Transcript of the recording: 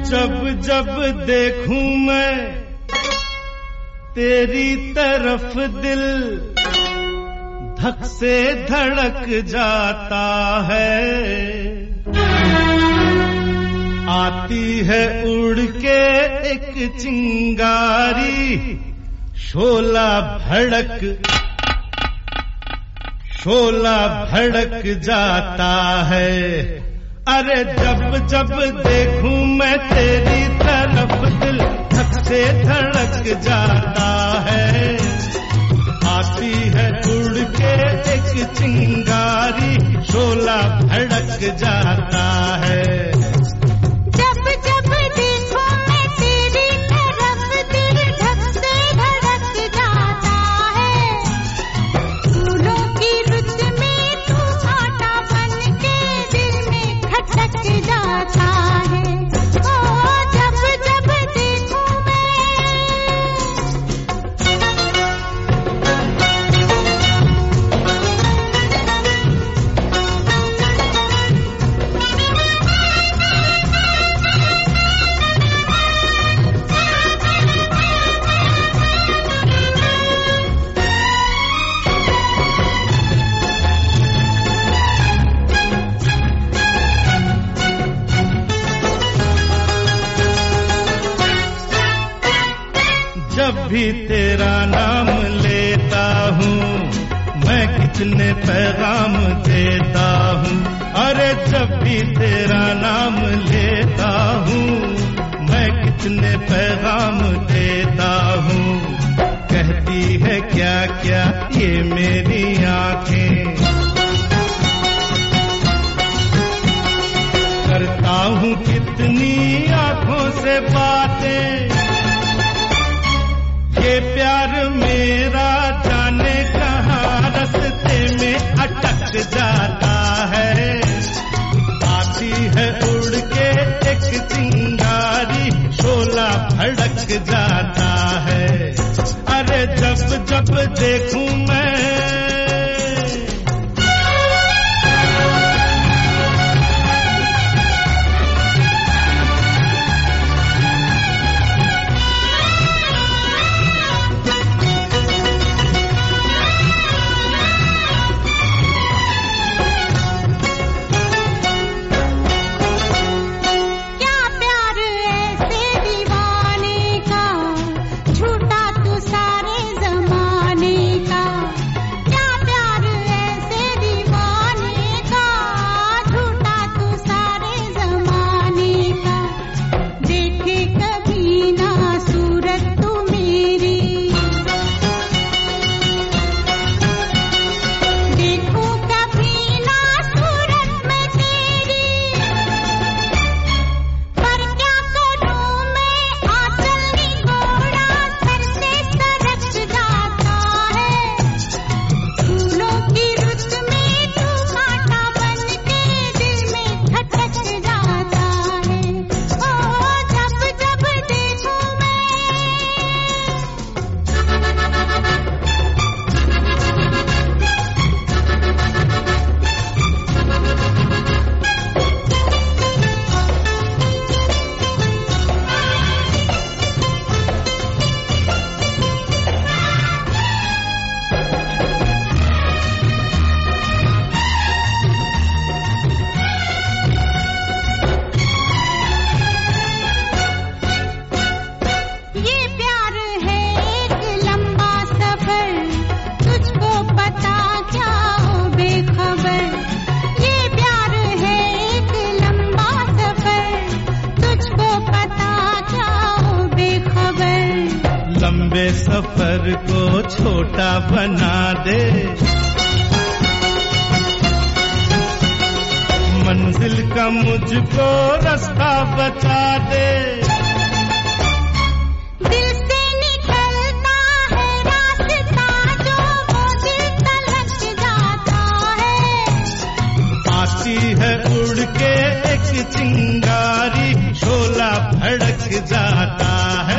जब जब देखूं मैं तेरी तरफ दिल धक से धड़क जाता है। आती है उड़ के एक चिंगारी, शोला भड़क जाता है। अरे जब जब देखूं मैं तेरी तरफ दिल धक से धड़क जाता है। आती है उड़ के एक चिंगारी, शोला भड़क जाता है। जब जब देखूं मैं तेरी तरफ दिल धक से धड़क जाता है। फूलों की रुत में तू कांटा बन के दिल में खटक जाता है। ओ जब जब देखूं जब भी तेरा नाम लेता हूँ मैं कितने पैगाम देता हूँ। अरे जब भी तेरा नाम लेता हूँ मैं कितने पैगाम देता हूँ। कहती है क्या क्या ये मेरी आँखें, करता हूँ कितनी आँखों से बातें। ये प्यार मेरा जाने कहाँ रास्ते में अटक जाता है। आती है उड़ के एक चिंगारी, शोला भड़क जाता है। अरे जब जब देखूं मैं लंबे सफर को छोटा बना दे, मंजिल का मुझको रास्ता बता दे। दिल से निकलता है रास्ता जो वो दिल तलक जाता है। आती है उड़ के एक चिंगारी, शोला भड़क जाता है।